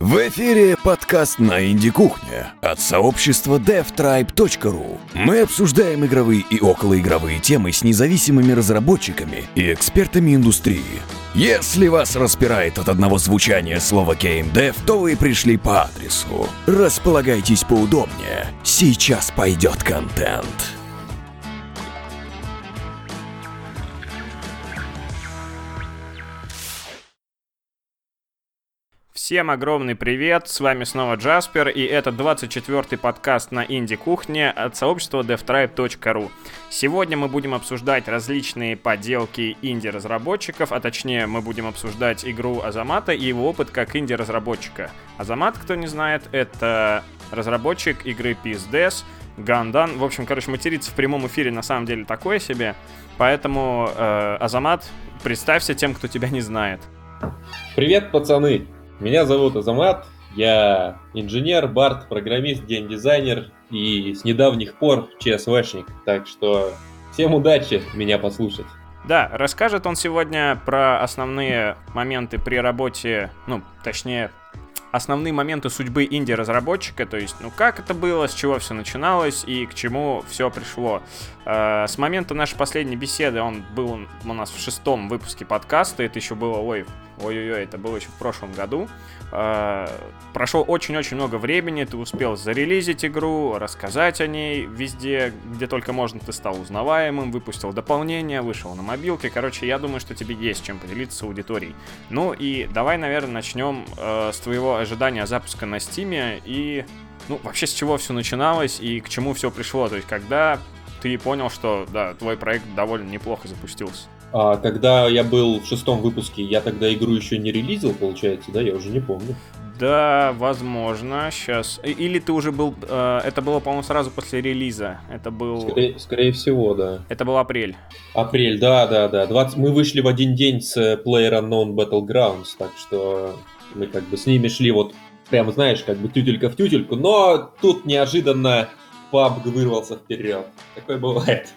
В эфире подкаст на Инди-кухне от сообщества devtribe.ru. Мы обсуждаем игровые и околоигровые темы с независимыми разработчиками и экспертами индустрии. Если вас распирает от одного звучания слова GameDev, то вы пришли по адресу. Располагайтесь поудобнее. Сейчас пойдет контент. Всем огромный привет, с вами снова Джаспер, и это 24-й подкаст на Инди-кухне от сообщества devtribe.ru. Сегодня мы будем обсуждать различные поделки инди-разработчиков, а точнее мы будем обсуждать игру Азамата и его опыт как инди-разработчика. Азамат, кто не знает, это разработчик игры Peace Death, Гандан. В общем, материться в прямом эфире на самом деле такое себе, поэтому, Азамат, представься тем, кто тебя не знает. Привет, пацаны! Меня зовут Азамат, я инженер, бард, программист, геймдизайнер и с недавних пор ЧСВшник, так что всем удачи меня послушать. Да, расскажет он сегодня про основные моменты при работе, основные моменты судьбы инди-разработчика, то есть, как это было, с чего все начиналось и к чему все пришло. С момента нашей последней беседы, он был у нас в 6-м выпуске подкаста, это еще было, это было еще в прошлом году. Прошло очень-очень много времени, ты успел зарелизить игру, рассказать о ней везде, где только можно, ты стал узнаваемым, выпустил дополнение, вышел на мобилке. Я думаю, что тебе есть чем поделиться с аудиторией. Ну и давай, наверное, начнем с твоего ожидания запуска на Steam и, вообще с чего все начиналось и к чему все пришло. То есть, когда ты понял, что, да, твой проект довольно неплохо запустился. Когда я был в 6-м выпуске, я тогда игру еще не релизил, получается, да? Я уже не помню. Да, возможно, сейчас. Или ты уже был... Это было, по-моему, сразу после релиза. Это был... Скорее всего, да. Это был апрель. Апрель, да. Мы вышли в один день с PlayerUnknown Battlegrounds, так что мы с ними шли прям, тютелька в тютельку, но тут неожиданно PUBG вырвался вперед. Такое бывает.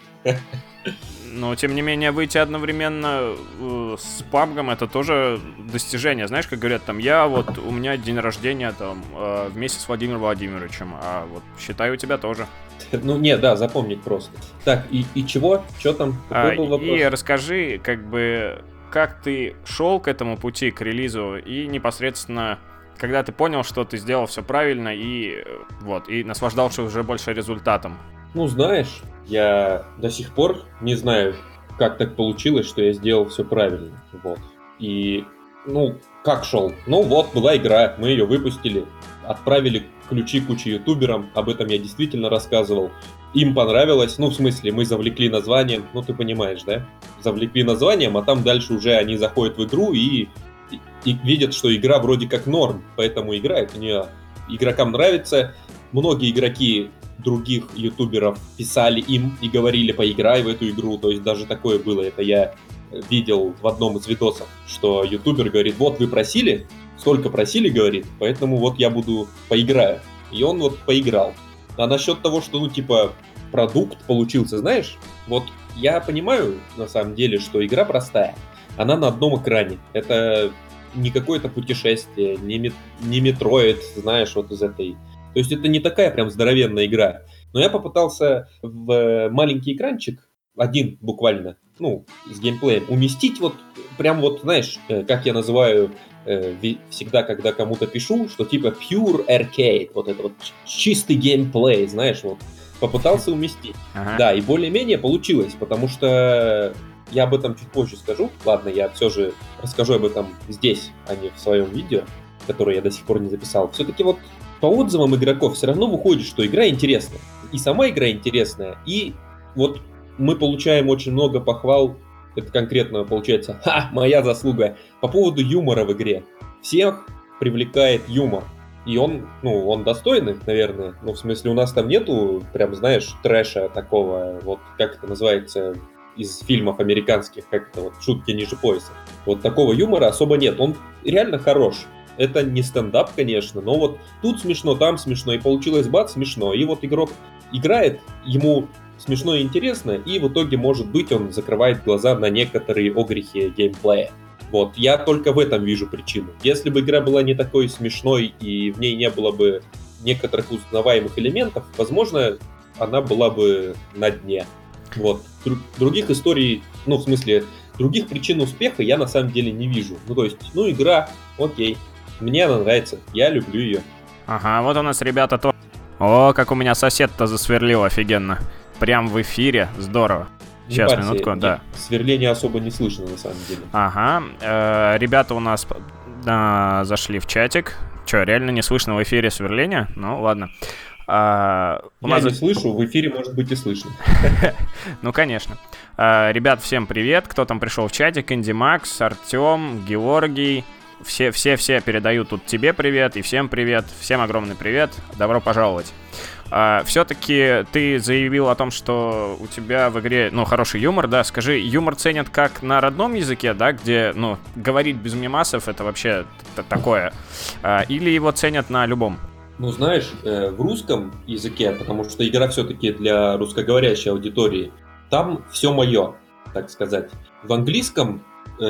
Но, тем не менее, выйти одновременно с PUBG это тоже достижение. Знаешь, как говорят, у меня день рождения вместе с Владимиром Владимировичем, а считаю, у тебя тоже. Запомнить просто. Так, и чего? Что там? Какой был вопрос? И расскажи, как ты шел к этому пути, к релизу, и непосредственно, когда ты понял, что ты сделал все правильно, и наслаждался уже больше результатом. Знаешь, я до сих пор не знаю, как так получилось, что я сделал все правильно. И, как шел? Была игра, мы ее выпустили, отправили ключи куче ютуберам, об этом я действительно рассказывал. Им понравилось, мы завлекли названием, ты понимаешь, да? Завлекли названием, а там дальше уже они заходят в игру и видят, что игра вроде как норм, поэтому играют в нее. Игрокам нравится, многие игроки других ютуберов писали им и говорили: поиграй в эту игру, то есть даже такое было, это я видел в одном из видосов, что ютубер говорит: вы просили, столько просили, говорит, поэтому я поиграю, и он поиграл. А насчет того, что, продукт получился, знаешь, я понимаю, на самом деле, что игра простая, она на одном экране, это не какое-то путешествие, не Метроид, знаешь, из этой. То есть это не такая прям здоровенная игра. Но я попытался в маленький экранчик, один буквально, с геймплеем, уместить знаешь, как я называю всегда, когда кому-то пишу, что pure arcade, это чистый геймплей, знаешь, попытался уместить. Ага. Да, и более-менее получилось, потому что я об этом чуть позже скажу. Ладно, я все же расскажу об этом здесь, а не в своем видео, которое я до сих пор не записал. Все-таки по отзывам игроков все равно выходит, что игра интересная. И сама игра интересная, и мы получаем очень много похвал, это конкретно получается, моя заслуга, по поводу юмора в игре. Всех привлекает юмор. И он достойный, наверное. В смысле, у нас там нету, прям, знаешь, трэша такого, как это называется из фильмов американских, шутки ниже пояса. Такого юмора особо нет, он реально хорош. Это не стендап, конечно, но тут смешно, там смешно, и получилось смешно. И игрок играет, ему смешно и интересно, и в итоге, может быть, он закрывает глаза на некоторые огрехи геймплея. Вот, я только в этом вижу причину. Если бы игра была не такой смешной и в ней не было бы некоторых узнаваемых элементов, возможно, она была бы на дне. Вот. Других историй, ну, в смысле, других причин успеха я на самом деле не вижу. Ну, то есть, ну, игра, окей, мне она нравится, я люблю ее. Ага, вот у нас ребята то... О, как у меня сосед-то засверлил офигенно. Прям в эфире, здорово. Сейчас, минутку, да. Сверления особо не слышно, на самом деле. Ага, ребята у нас зашли в чатик. Че, реально не слышно в эфире сверления? Ну, ладно. Я не слышу, в эфире может быть и слышно. Ну, конечно. Ребят, всем привет. Кто там пришел в чатик? Инди Макс, Артем, Георгий. Все передают тут тебе привет и всем привет. Всем огромный привет. Добро пожаловать. Все-таки ты заявил о том, что у тебя в игре, ну, хороший юмор, да? Скажи, юмор ценят как на родном языке, да, где, ну, говорить без мемасов это вообще такое? Или его ценят на любом? Ну, знаешь, в русском языке, потому что игра все-таки для русскоговорящей аудитории, там все мое, так сказать. В английском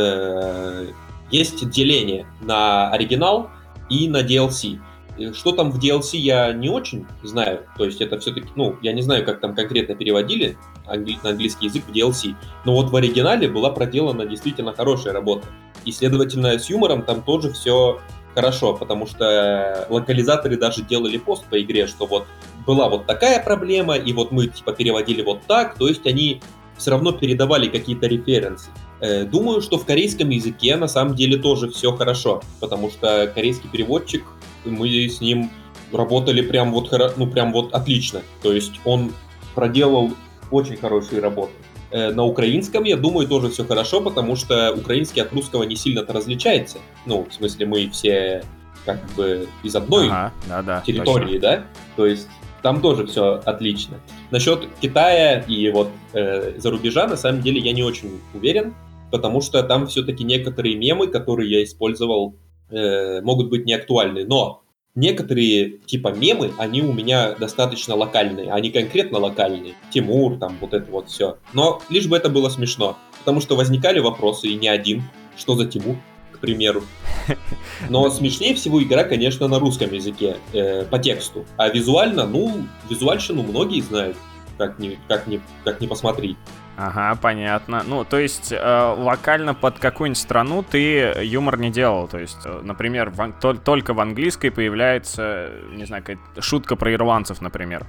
есть деление на оригинал и на DLC. Что там в DLC, я не очень знаю. То есть это все-таки, ну, я не знаю, как там конкретно переводили на английский язык в DLC. Но вот в оригинале была проделана действительно хорошая работа. И, следовательно, с юмором там тоже все хорошо, потому что локализаторы даже делали пост по игре, что вот была вот такая проблема, и вот мы типа переводили вот так. То есть они все равно передавали какие-то референсы. Думаю, что в корейском языке на самом деле тоже все хорошо, потому что корейский переводчик, мы с ним работали прям вот, ну, прям вот отлично. То есть он проделал очень хорошие работы. На украинском, я думаю, тоже все хорошо, потому что украинский от русского не сильно-то различается. Ну, в смысле, мы все как бы из одной территории, точно. Да? То есть там тоже все отлично. Насчет Китая и вот за рубежа, на самом деле, я не очень уверен, потому что там все-таки некоторые мемы, которые я использовал, могут быть неактуальны. Но некоторые типа мемы, они у меня достаточно локальные, они конкретно локальные. Тимур, там вот это вот все. Но лишь бы это было смешно, потому что возникали вопросы, и не один, что за Тимур, к примеру. Но смешнее всего игра, конечно, на русском языке, по тексту. А визуально, ну, визуальщину многие знают, как ни посмотри. Ага, понятно. Ну, то есть, локально под какую-нибудь страну ты юмор не делал. То есть, например, только в английской появляется, не знаю, какая-то шутка про ирландцев, например.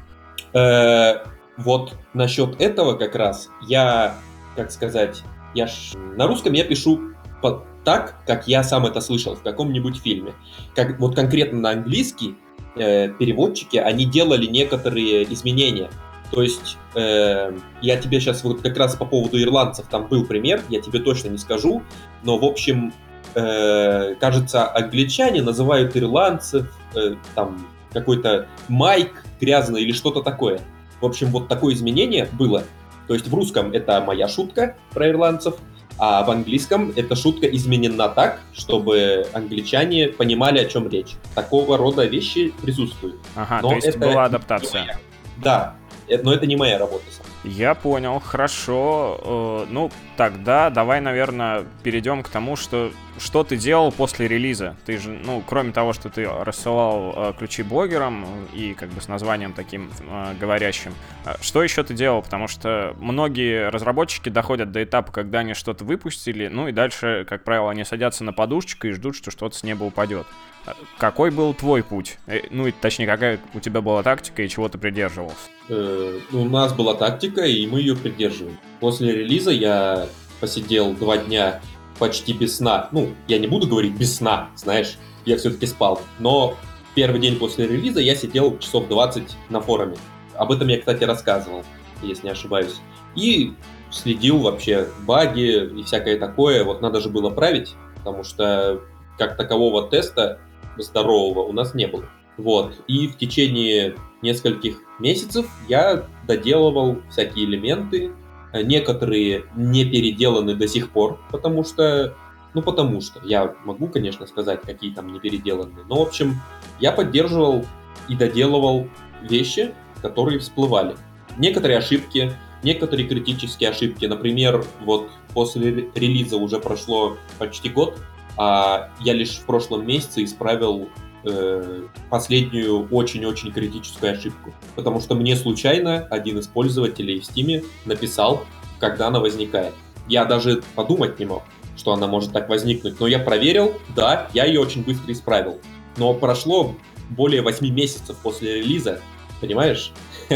Вот насчет этого как раз я, как сказать, на русском я пишу так, как я сам это слышал в каком-нибудь фильме. Как, вот конкретно на английский переводчики, они делали некоторые изменения. То есть я тебе сейчас вот как раз по поводу ирландцев, там был пример, я тебе точно не скажу, но в общем, кажется, англичане называют ирландцев там какой-то Майк грязный или что-то такое. В общем, вот такое изменение было. То есть в русском это моя шутка про ирландцев, а в английском эта шутка изменена так, чтобы англичане понимали, о чем речь. Такого рода вещи присутствуют. Ага, но то есть была адаптация. Да. Но это не моя работа. Я понял, хорошо. Ну, тогда давай, наверное, перейдем к тому, что ты делал после релиза. Ты же, ну, кроме того, что ты рассылал ключи блогерам и как бы с названием таким говорящим, что еще ты делал? Потому что многие разработчики доходят до этапа, когда они что-то выпустили, ну и дальше, как правило, они садятся на подушечку и ждут, что что-то с неба упадет. Какой был твой путь? Ну, и точнее, какая у тебя была тактика и чего ты придерживался? У нас была тактика, и мы ее придерживаем. После релиза я посидел 2 дня почти без сна. Ну, я не буду говорить без сна, знаешь, я все-таки спал. Но первый день после релиза я сидел часов 20 на форуме. Об этом я, кстати, рассказывал, если не ошибаюсь. И следил вообще баги и всякое такое. Вот надо же было править, потому что как такового теста здорового у нас не было. Вот. И в течение нескольких месяцев я доделывал всякие элементы. Некоторые не переделаны до сих пор, потому что я могу, конечно, сказать, какие там не переделаны. Но, в общем, я поддерживал и доделывал вещи, которые всплывали. Некоторые ошибки некоторые критические ошибки. Например, вот после релиза уже прошло почти год, а я лишь в прошлом месяце исправил последнюю очень-очень критическую ошибку. Потому что мне случайно один из пользователей в Steam написал, когда она возникает. Я даже подумать не мог, что она может так возникнуть. Но я проверил, да, я ее очень быстро исправил. Но прошло более 8 месяцев после релиза, понимаешь?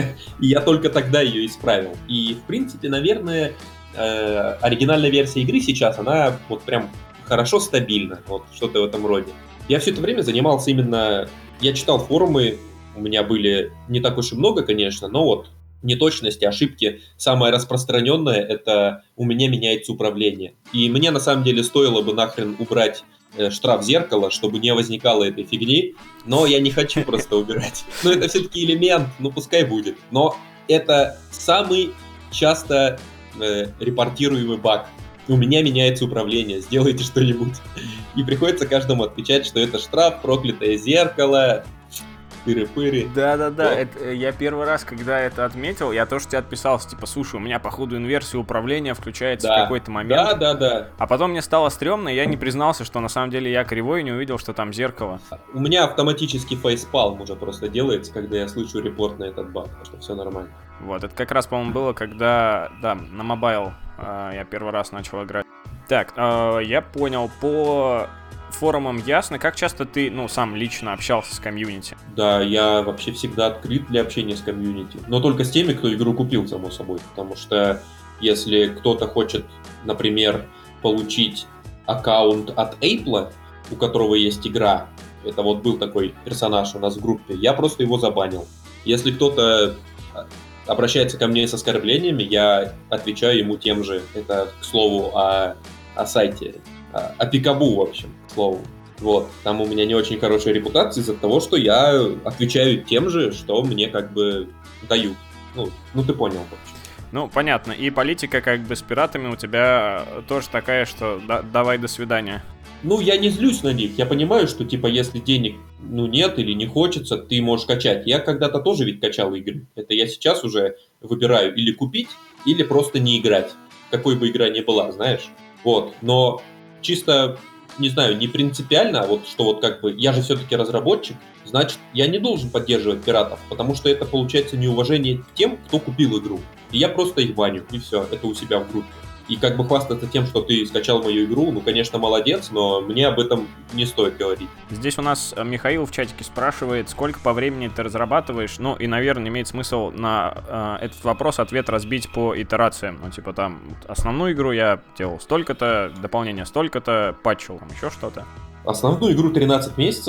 И я только тогда ее исправил. И, в принципе, наверное, оригинальная версия игры сейчас, она вот прям хорошо стабильна, вот что-то в этом роде. Я все это время занимался именно... Я читал форумы, у меня были не так уж и много, конечно, но вот неточности, ошибки. Самое распространенное — это у меня меняется управление. И мне, на самом деле, стоило бы нахрен убрать штраф зеркала, чтобы не возникало этой фигни, но я не хочу просто убирать. Но это все-таки элемент, ну пускай будет. Но это самый часто репортируемый баг. У меня меняется управление, сделайте что-нибудь. И приходится каждому отвечать, что это штраф, проклятое зеркало, пыры-пыры. Да-да-да, я первый раз, когда это отметил, я тоже тебе отписался, типа, слушай, у меня, походу, инверсия управления включается в какой-то момент. Да. А потом мне стало стрёмно, и я не признался, что на самом деле я кривой и не увидел, что там зеркало. У меня автоматически фейспалм уже просто делается, когда я слышу репорт на этот баг, так что все нормально. Вот, это как раз, по-моему, было, когда, да, на мобайл я первый раз начал играть. Так, я понял, по форумам ясно. Как часто ты, сам лично общался с комьюнити? Да, я вообще всегда открыт для общения с комьюнити. Но только с теми, кто игру купил, само собой. Потому что если кто-то хочет, например, получить аккаунт от Apple, у которого есть игра, это вот был такой персонаж у нас в группе, я просто его забанил. Если кто-то обращается ко мне с оскорблениями, я отвечаю ему тем же. Это, к слову, о сайте. О Пикабу, в общем, к слову. Вот. Там у меня не очень хорошая репутация из-за того, что я отвечаю тем же, что мне как бы дают. Ну ты понял, в общем. Понятно. И политика как бы с пиратами у тебя тоже такая, что давай до свидания. Я не злюсь на них. Я понимаю, что, типа, если денег, нет или не хочется, ты можешь качать. Я когда-то тоже ведь качал игры. Это я сейчас уже выбираю или купить, или просто не играть. Какой бы игра ни была, знаешь. Вот. Но чисто, не знаю, не принципиально, а вот что вот как бы... Я же все-таки разработчик, значит, я не должен поддерживать пиратов, потому что это получается неуважение к тем, кто купил игру. И я просто их баню, и все, это у себя в группе. И как бы хвастаться тем, что ты скачал мою игру, конечно, молодец, но мне об этом не стоит говорить. Здесь у нас Михаил в чатике спрашивает, сколько по времени ты разрабатываешь. И, наверное, имеет смысл на этот вопрос ответ разбить по итерациям. Там, основную игру я делал столько-то, дополнение столько-то, патчил, там еще что-то. Основную игру 13 месяцев,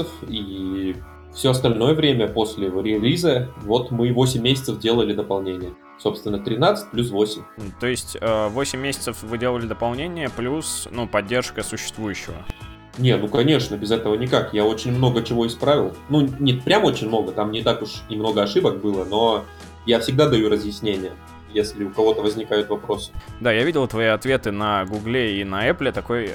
и все остальное время после релиза, вот мы 8 месяцев делали дополнение. Собственно, 13 плюс 8. То есть 8 месяцев вы делали дополнение, плюс, поддержка существующего. Не, конечно, без этого никак. Я очень много чего исправил. Не прям очень много, там не так уж и много ошибок было, но я всегда даю разъяснения, если у кого-то возникают вопросы. Да, я видел твои ответы на Гугле и на Apple, такой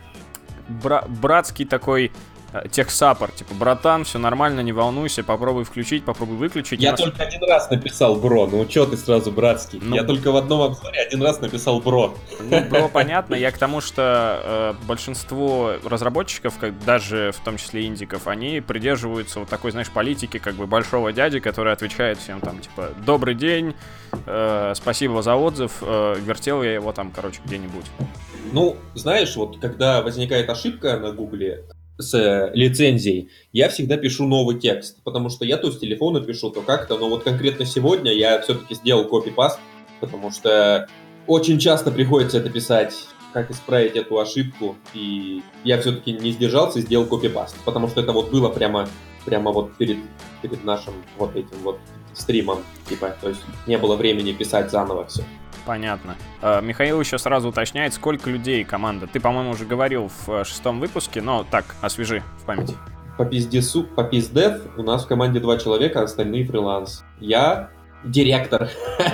братский такой техсаппорт, типа, братан, все нормально, не волнуйся, попробуй включить, попробуй выключить. Я только один раз написал бро, чё ты сразу братский? Я только в одном обзоре один раз написал бро. Бро, понятно, я к тому, что большинство разработчиков, даже в том числе индиков, они придерживаются вот такой, знаешь, политики, как бы большого дяди, который отвечает всем там, типа, добрый день, спасибо за отзыв, вертел я его там, где-нибудь. Знаешь, вот когда возникает ошибка на Гугле с лицензией, я всегда пишу новый текст, потому что я то с телефона пишу, то как-то, но вот конкретно сегодня я все-таки сделал копипаст, потому что очень часто приходится это писать, как исправить эту ошибку, и я все-таки не сдержался и сделал копипаст, потому что это вот было прямо вот перед нашим вот этим вот стримом, типа, то есть не было времени писать заново все. Понятно. Михаил еще сразу уточняет, сколько людей команда. Ты, по-моему, уже говорил в 6-м выпуске, но так, освежи в памяти. По пиздев у нас в команде 2 человека, остальные фриланс. Я директор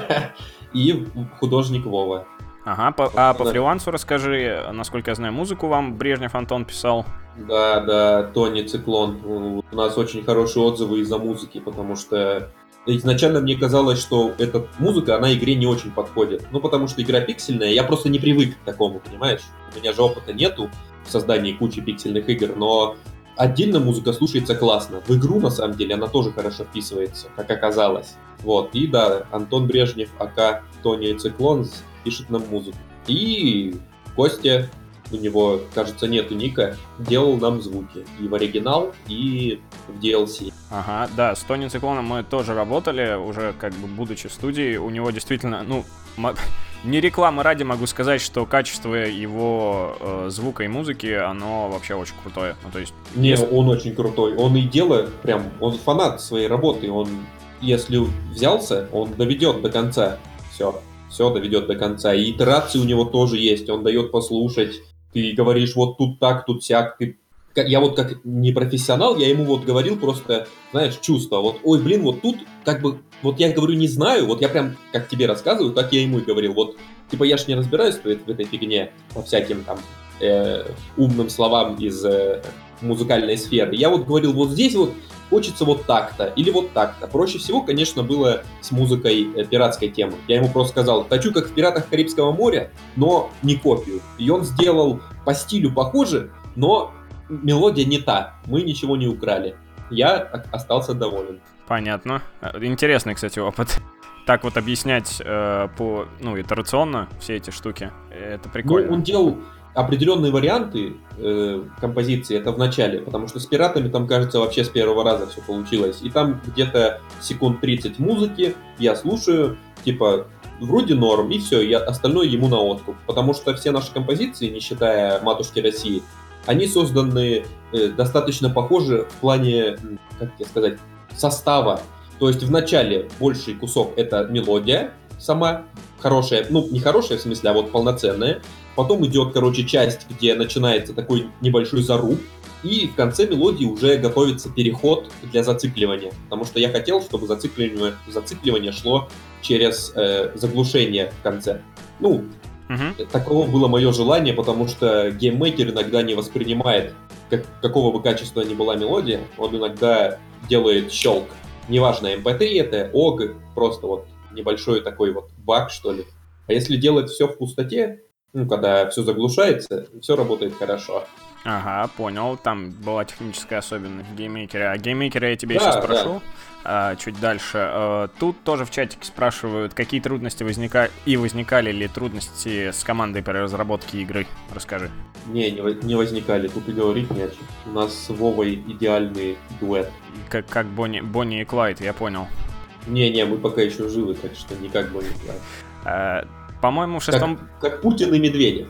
и художник Вова. Ага, по фрилансу расскажи, насколько я знаю, музыку вам Брежнев Антон писал. Да, Тони Циклон. У нас очень хорошие отзывы из-за музыки, потому что изначально мне казалось, что эта музыка, она игре не очень подходит. Ну, потому что игра пиксельная, я просто не привык к такому, понимаешь? У меня же опыта нету в создании кучи пиксельных игр, но отдельно музыка слушается классно. В игру, на самом деле, она тоже хорошо вписывается, как оказалось. Вот, и да, Антон Брежнев, АК Тони Циклон, пишет нам музыку. И Костя, у него, кажется, нету ника, делал нам звуки. И в оригинал, и в DLC. Ага, да, с Тони Циклоном мы тоже работали, уже как бы будучи в студии. У него действительно, ну, не рекламы ради могу сказать, что качество его звука и музыки, оно вообще очень крутое. Ну, то есть... Не, он очень крутой. Он и делает прям, он фанат своей работы. Он, если взялся, он доведет до конца. Все доведет до конца. И итерации у него тоже есть. Он дает послушать. Ты говоришь, вот тут так, тут сяк. Я вот как не профессионал, я ему вот говорил просто, знаешь, чувство. Вот, ой, блин, вот тут как бы, вот я говорю, не знаю, вот я прям, как тебе рассказываю, так я ему и говорил. Вот, типа, я ж не разбираюсь в этой фигне, по всяким там умным словам из музыкальной сферы. Я вот говорил, вот здесь вот хочется вот так-то или вот так-то. Проще всего, конечно, было с музыкой пиратской темы. Я ему просто сказал, хочу как в «Пиратах Карибского моря», но не копию. И он сделал по стилю похоже, но мелодия не та. Мы ничего не украли. Я остался доволен. Понятно. Интересный, кстати, опыт. Так вот объяснять итерационно все эти штуки, это прикольно. Ну, он делал определенные варианты композиции, это в начале, потому что с «Пиратами» там, кажется, вообще с первого раза все получилось. И там где-то секунд 30 музыки, я слушаю, типа, вроде норм, и все, остальное ему на откуп. Потому что все наши композиции, не считая «Матушки России», они созданы достаточно похожи в плане, как тебе сказать, состава. То есть в начале больший кусок — это мелодия сама, хорошая, ну не хорошая в смысле, а вот полноценная. Потом идет, часть, где начинается такой небольшой заруб, и в конце мелодии уже готовится переход для зацикливания. Потому что я хотел, чтобы зацикливание шло через заглушение в конце. Ну, таково было мое желание, потому что гейммейкер иногда не воспринимает, какого бы качества ни была мелодия, он иногда делает щелк. Неважно, MP3 это, OG, просто вот небольшой такой вот баг, что ли. А если делать все в пустоте, когда все заглушается, все работает хорошо. Ага, понял. Там была техническая особенность в гейммейкере. А гейммейкера я тебя сейчас спрошу. Да. Чуть дальше. Тут тоже в чатике спрашивают, какие трудности возникали ли трудности с командой при разработке игры. Расскажи. Не возникали. Тут и говорить не о чем. У нас с Вовой идеальный дуэт. Как Бонни и Клайд, я понял. Не, мы пока еще живы, так что не как Бонни и Клайд. По-моему, в шестом... Как Путин и Медведев.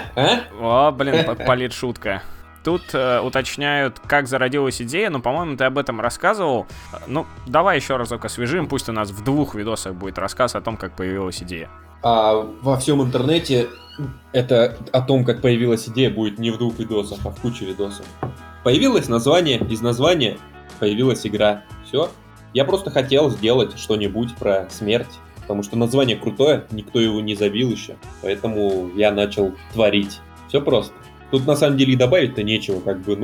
О, блин, политшутка. Тут уточняют, как зародилась идея, но, по-моему, ты об этом рассказывал. Ну, давай еще разок освежим, пусть у нас в 2 видосах будет рассказ о том, как появилась идея. Во всем интернете это о том, как появилась идея, будет не в 2 видосах, а в куче видосов. Появилось название, из названия появилась игра. Все. Я просто хотел сделать что-нибудь про смерть. Потому что название крутое, никто его не забил еще. Поэтому я начал творить. Все просто. Тут на самом деле и добавить-то нечего.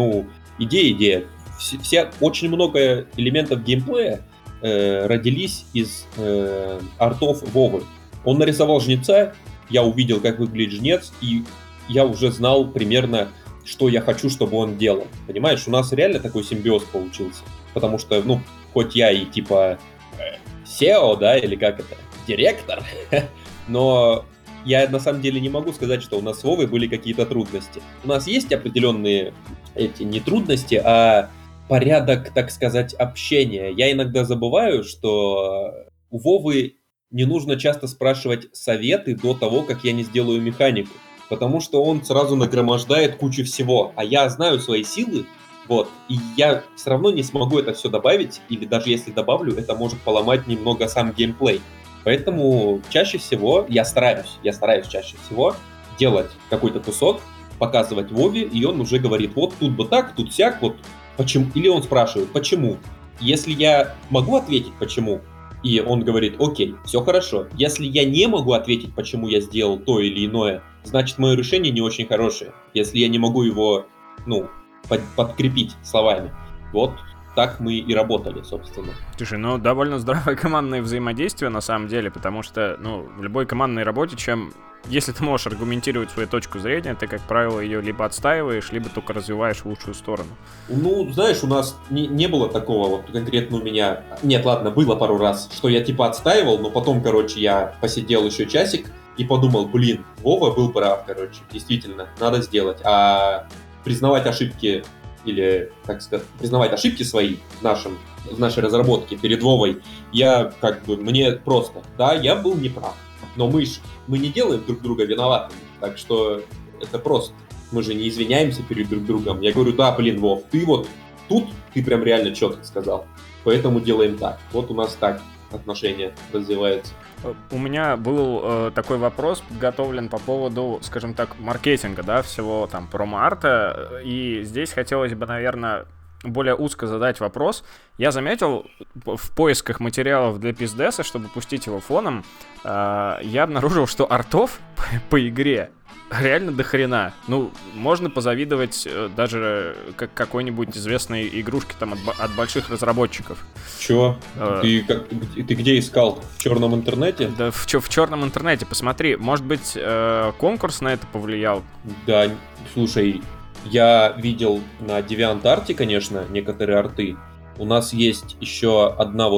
Идея. Очень много элементов геймплея родились из артов Вовы. Он нарисовал жнеца, я увидел, как выглядит жнец, и я уже знал примерно, что я хочу, чтобы он делал. Понимаешь, у нас реально такой симбиоз получился. Потому что, хоть я и типа SEO, да, или как это, директор, но я на самом деле не могу сказать, что у нас с Вовой были какие-то трудности. У нас есть определенные не трудности, а порядок, так сказать, общения. Я иногда забываю, что у Вовы не нужно часто спрашивать советы до того, как я не сделаю механику, потому что он сразу нагромождает кучу всего, а я знаю свои силы, и я все равно не смогу это все добавить, или даже если добавлю, это может поломать немного сам геймплей. Поэтому чаще всего я стараюсь чаще всего делать какой-то кусок, показывать Вове, и он уже говорит, вот тут бы так, тут сяк, вот почему. Или он спрашивает, почему. Если я могу ответить, почему, и он говорит, окей, все хорошо. Если я не могу ответить, почему я сделал то или иное, значит, мое решение не очень хорошее. Если я не могу его, подкрепить словами. Вот так мы и работали, собственно. Слушай, ну довольно здоровое командное взаимодействие на самом деле, потому что, в любой командной работе, если ты можешь аргументировать свою точку зрения, ты, как правило, ее либо отстаиваешь, либо только развиваешь в лучшую сторону. Ну, знаешь, у нас не было такого, вот конкретно у меня... Нет, ладно, было пару раз, что я типа отстаивал, но потом, я посидел еще часик и подумал, блин, Вова был прав, действительно, надо сделать. А признавать ошибки или, так сказать, признавать ошибки свои в нашей разработке перед Вовой, мне просто, да, я был неправ. Но мы не делаем друг друга виноватыми, так что это просто. Мы же не извиняемся перед друг другом. Я говорю, да, блин, Вов, ты вот тут, ты прям реально четко сказал. Поэтому делаем так. Вот у нас так отношения развиваются. У меня был такой вопрос подготовлен по поводу, скажем так, маркетинга, да, всего там промо-арта. И здесь хотелось бы, наверное, более узко задать вопрос. Я заметил в поисках материалов для пиздеса, чтобы пустить его фоном, я обнаружил, что артов по игре реально дохрена. Можно позавидовать даже какой-нибудь известной игрушке там от больших разработчиков. Чё? Ты где искал? В черном интернете? Да, в черном интернете. Посмотри, может быть, конкурс на это повлиял? Да, слушай, я видел на DeviantArt, конечно, некоторые арты. У нас есть еще одна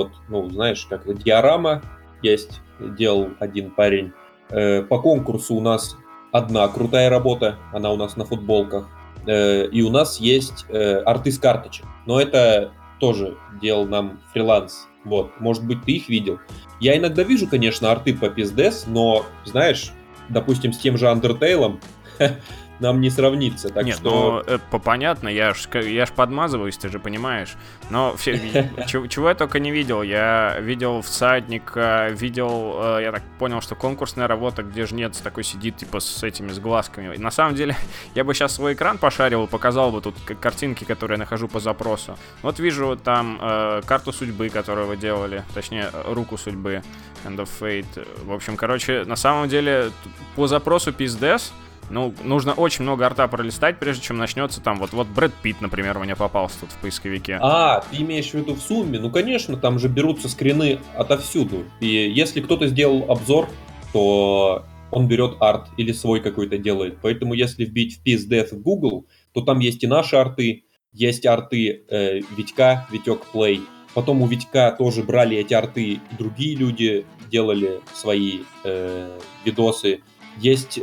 диорама есть, делал один парень. По конкурсу у нас одна крутая работа, она у нас на футболках. И у нас есть арты с карточек. Но это тоже делал нам фриланс. Вот, может быть, ты их видел. Я иногда вижу, конечно, арты по пиздес, но, знаешь, допустим, с тем же Undertale нам не сравнится, так нет, что... понятно, я ж подмазываюсь, ты же понимаешь. Но чего я только не видел. Я видел всадника, я так понял, что конкурсная работа, где жнец такой сидит, типа, с глазками. И на самом деле, я бы сейчас свой экран пошарил и показал бы тут картинки, которые я нахожу по запросу. Вот вижу там карту судьбы, которую вы делали, точнее, руку судьбы, End of Fate. В общем, на самом деле, по запросу пиздес, нужно очень много арта пролистать, прежде чем начнется там вот Брэд Питт, например, мне попался тут в поисковике. Ты имеешь в виду в сумме? Ну, конечно, там же берутся скрины отовсюду. И если кто-то сделал обзор, то он берет арт или свой какой-то делает. Поэтому если вбить в PizDev в Google, то там есть и наши арты, есть арты Витька, Витек Play. Потом у Витька тоже брали эти арты, другие люди делали свои видосы. Есть...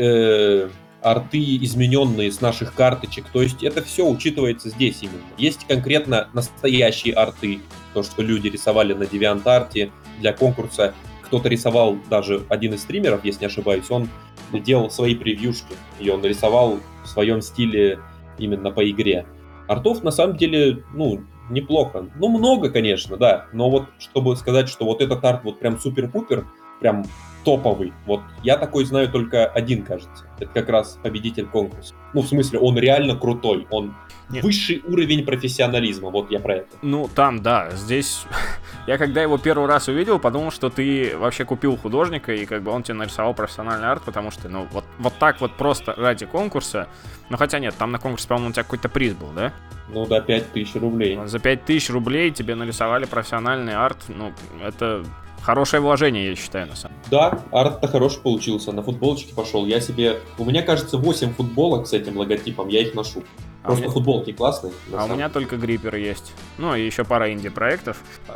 арты, измененные с наших карточек. То есть это все учитывается здесь именно. Есть конкретно настоящие арты. То, что люди рисовали на DeviantArt для конкурса. Кто-то рисовал, даже один из стримеров, если не ошибаюсь, он делал свои превьюшки. И он рисовал в своем стиле именно по игре. Артов на самом деле, неплохо. Много, конечно, да. Но вот, чтобы сказать, что вот этот арт вот прям супер-пупер, прям топовый. Вот я такой знаю только один, кажется. Это как раз победитель конкурса. В смысле, он реально крутой. Он высший уровень профессионализма. Вот я про это. Там, да. Здесь я когда его первый раз увидел, подумал, что ты вообще купил художника, и он тебе нарисовал профессиональный арт, потому что, вот так вот просто ради конкурса. Хотя нет, там на конкурсе, по-моему, у тебя какой-то приз был, да? 5000 рублей. За 5000 рублей тебе нарисовали профессиональный арт. Это... хорошее вложение, я считаю, на самом деле. Да, арт-то хороший получился. На футболочке пошел. У меня, кажется, 8 футболок с этим логотипом. Я их ношу. Просто футболки классные. У меня только гриперы есть. И еще пара инди-проектов.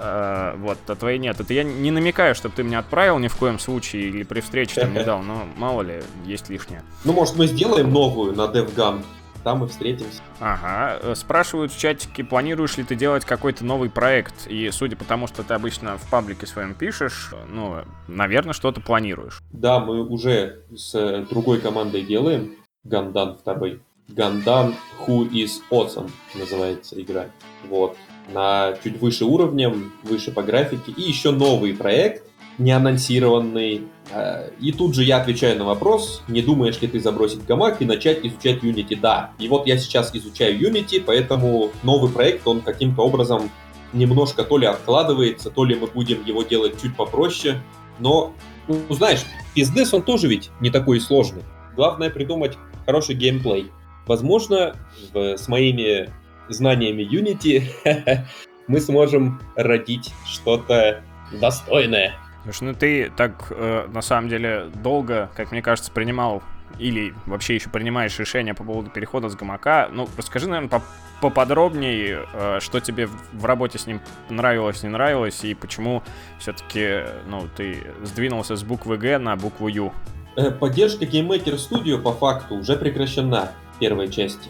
А твои нет. Это я не намекаю, чтобы ты меня отправил ни в коем случае или при встрече там не дал. Но мало ли, есть лишнее. Может, мы сделаем новую на DevGam. Там мы встретимся. Ага. Спрашивают в чатике, планируешь ли ты делать какой-то новый проект? И судя по тому, что ты обычно в паблике своем пишешь, наверное, что-то планируешь. Да, мы уже с другой командой делаем. Гандан 2. Гандан Who is Awesome называется игра. Вот. На чуть выше уровнем, выше по графике. И еще новый проект, не анонсированный. И тут же я отвечаю на вопрос, не думаешь ли ты забросить гамак и начать изучать Unity? Да. И вот я сейчас изучаю Unity, поэтому новый проект, он каким-то образом немножко то ли откладывается, то ли мы будем его делать чуть попроще. Но, знаешь, пиздес он тоже ведь не такой сложный. Главное придумать хороший геймплей. Возможно, с моими знаниями Unity мы сможем родить что-то достойное. Слушай, ну ты так, на самом деле, долго, как мне кажется, принимал или вообще еще принимаешь решение по поводу перехода с гамака. Ну, расскажи, наверное, поподробнее, что тебе в работе с ним нравилось, не нравилось, и почему все-таки, ну, ты сдвинулся с буквы Г на букву Ю. Поддержка GameMaker Studio по факту уже прекращена в первой части.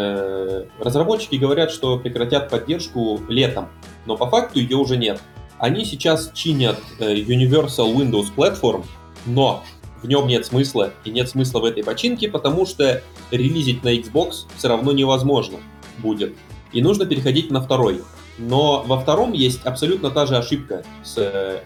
Разработчики говорят, что прекратят поддержку летом, но по факту ее уже нет. Они сейчас чинят Universal Windows Platform, но в нем нет смысла, и нет смысла в этой починке, потому что релизить на Xbox все равно невозможно будет. И нужно переходить на второй. Но во втором есть абсолютно та же ошибка с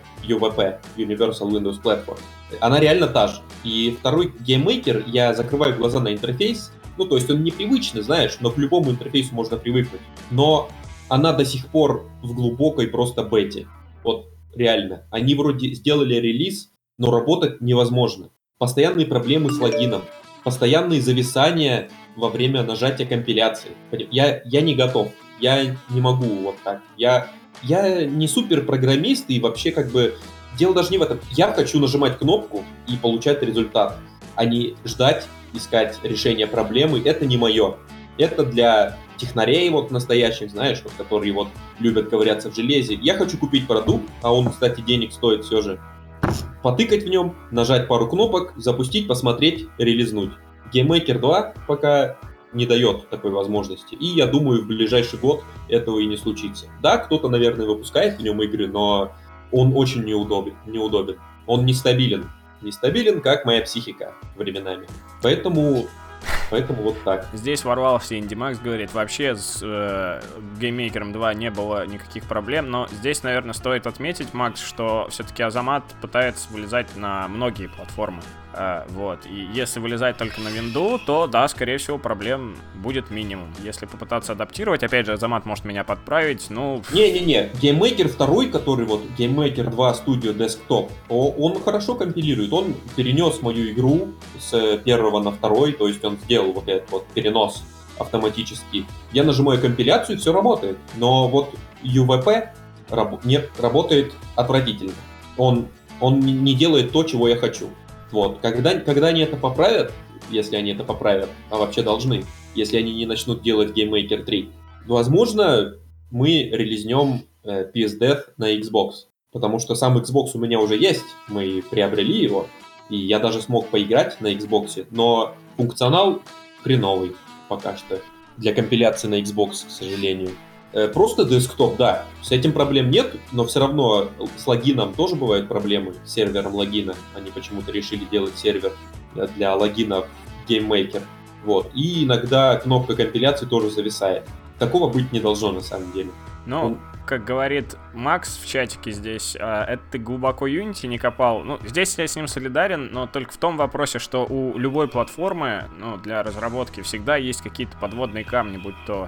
UWP, Universal Windows Platform. Она реально та же. И второй GameMaker, я закрываю глаза на интерфейс, ну то есть он непривычный, знаешь, но к любому интерфейсу можно привыкнуть. Но она до сих пор в глубокой просто бете. Вот реально. Они вроде сделали релиз, но работать невозможно. Постоянные проблемы с логином, постоянные зависания во время нажатия компиляции. Я не готов, я не могу вот так. Я не супер программист, и вообще как бы дело даже не в этом. Я хочу нажимать кнопку и получать результат, а не ждать, искать решение проблемы. Это не мое. Это для технарей вот настоящих, знаешь, вот, которые вот любят ковыряться в железе. Я хочу купить продукт, а он, кстати, денег стоит все же. Потыкать в нем, нажать пару кнопок, запустить, посмотреть, релизнуть. GameMaker 2 пока не дает такой возможности. И я думаю, в ближайший год этого и не случится. Да, кто-то, наверное, выпускает в нем игры, но он очень неудобен. Он нестабилен. Нестабилен, как моя психика временами. Поэтому вот так. Здесь ворвался Индимакс, говорит, вообще с GameMaker 2 не было никаких проблем, но здесь, наверное, стоит отметить, Макс, что все-таки Азамат пытается вылезать на многие платформы. Вот. И если вылезать только на винду, то, да, скорее всего, проблем будет минимум. Если попытаться адаптировать, опять же, Азамат может меня подправить, ну... Не-не-не, GameMaker 2, который вот GameMaker 2 Studio Desktop, он хорошо компилирует, он перенес мою игру с первого на второй, то есть он сделал вот этот вот перенос автоматически. Я нажимаю компиляцию, все работает, но вот UWP работает отвратительно. Он не делает то, чего я хочу. Вот. Когда они это поправят, если они это поправят, а вообще должны, если они не начнут делать GameMaker 3, возможно, мы релизнем PS Death на Xbox. Потому что сам Xbox у меня уже есть, мы приобрели его, и я даже смог поиграть на Xbox, но функционал хреновый пока что для компиляции на Xbox, к сожалению. Просто десктоп, да, с этим проблем нет, но все равно с логином тоже бывают проблемы, с сервером логина. Они почему-то решили делать сервер для логина в GameMaker. Вот. И иногда кнопка компиляции тоже зависает. Такого быть не должно на самом деле. Ну, как говорит Макс в чатике здесь, это ты глубоко Unity не копал. Ну, здесь я с ним солидарен, но только в том вопросе, что у любой платформы, ну, для разработки всегда есть какие-то подводные камни, будь то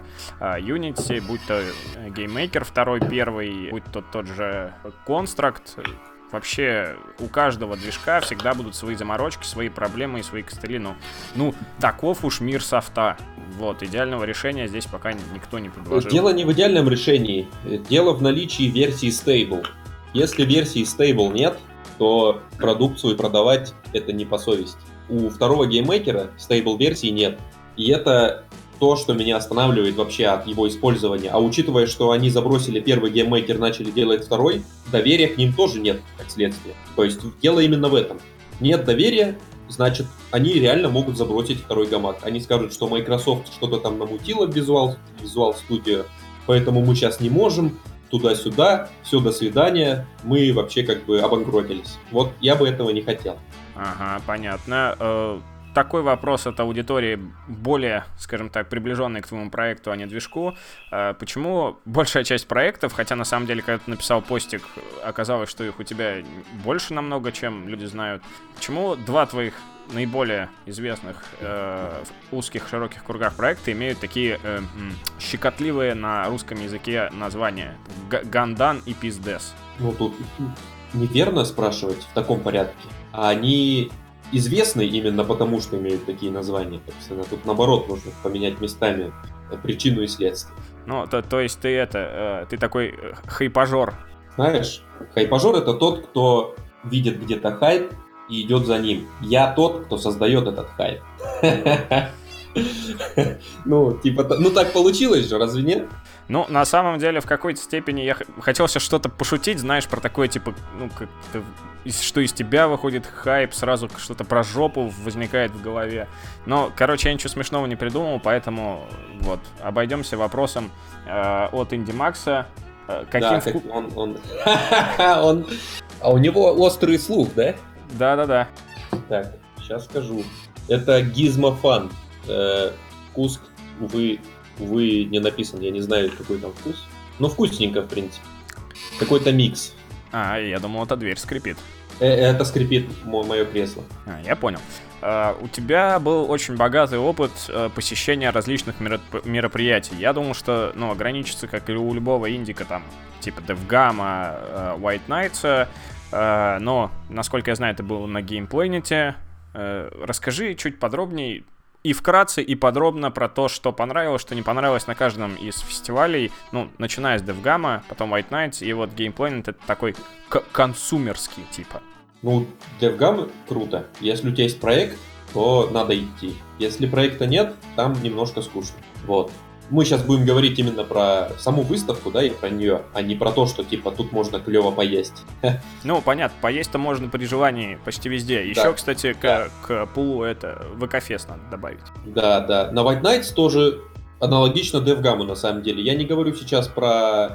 Unity, будь то GameMaker 2, 1, будь то тот же Construct. Вообще, у каждого движка всегда будут свои заморочки, свои проблемы и свои костыли. Ну, таков уж мир софта. Вот, идеального решения здесь пока никто не предложил. Дело не в идеальном решении. Дело в наличии версии Stable. Если версии Stable нет, то продукцию продавать это не по совести. У второго гейммейкера Stable версии нет. И это то, что меня останавливает вообще от его использования. А учитывая, что они забросили первый гейммейкер, начали делать второй, доверия к ним тоже нет, как следствие. То есть дело именно в этом. Нет доверия, значит, они реально могут забросить второй гамак. Они скажут, что Microsoft что-то там намутило в Visual Studio, поэтому мы сейчас не можем, туда-сюда, все, до свидания, мы вообще как бы обанкротились. Вот я бы этого не хотел. Ага, понятно. Такой вопрос от аудитории более, скажем так, приближенной к твоему проекту, а не движку. Почему большая часть проектов, хотя на самом деле, когда ты написал постик, оказалось, что их у тебя больше намного, чем люди знают. Почему два твоих наиболее известных в узких, широких кругах проекта имеют такие щекотливые на русском языке названия? Гандан и Пиздес. Ну, тут неверно спрашивать в таком порядке. Они известны именно потому, что имеют такие названия. Собственно, тут наоборот нужно поменять местами причину и следствие. Ну, то есть ты такой хайпажор. Знаешь, хайпажор — это тот, кто видит где-то хайп и идет за ним. Я тот, кто создает этот хайп. Ну, типа, ну так получилось же, разве нет? Ну, на самом деле, в какой-то степени я хотел сейчас что-то пошутить, знаешь, про такое, типа, ну, что из тебя выходит хайп, сразу что-то про жопу возникает в голове. Но, короче, я ничего смешного не придумал, поэтому вот, обойдемся вопросом от Инди Макса. Он... А у него острый слух, да? Да. Так, сейчас скажу. Это Gizmo Fun. Вкус, увы, не написан, я не знаю, какой там вкус. Но вкусненько, в принципе. Какой-то микс. Я думал, эта дверь скрипит. Это скрипит мое кресло. Я понял. У тебя был очень богатый опыт посещения различных мероприятий. Я думал, что, ну, ограничится, как и у любого индика, там, типа DevGamma, White Nights, но, насколько я знаю, это было на Game Planet. Расскажи чуть подробнее и вкратце, и подробно про то, что понравилось, что не понравилось на каждом из фестивалей, ну, начиная с DevGamma, потом White Nights, и вот Game Planet — это такой консумерский, типа. Ну, DevGamma круто. Если у тебя есть проект, то надо идти. Если проекта нет, там немножко скучно. Вот. Мы сейчас будем говорить именно про саму выставку, да, и про нее, а не про то, что, типа, тут можно клево поесть. Ну, понятно, поесть-то можно при желании почти везде. Еще, да. Кстати, к пулу это ВК-фест надо добавить. Да. На White Nights тоже аналогично DevGamma, на самом деле. Я не говорю сейчас про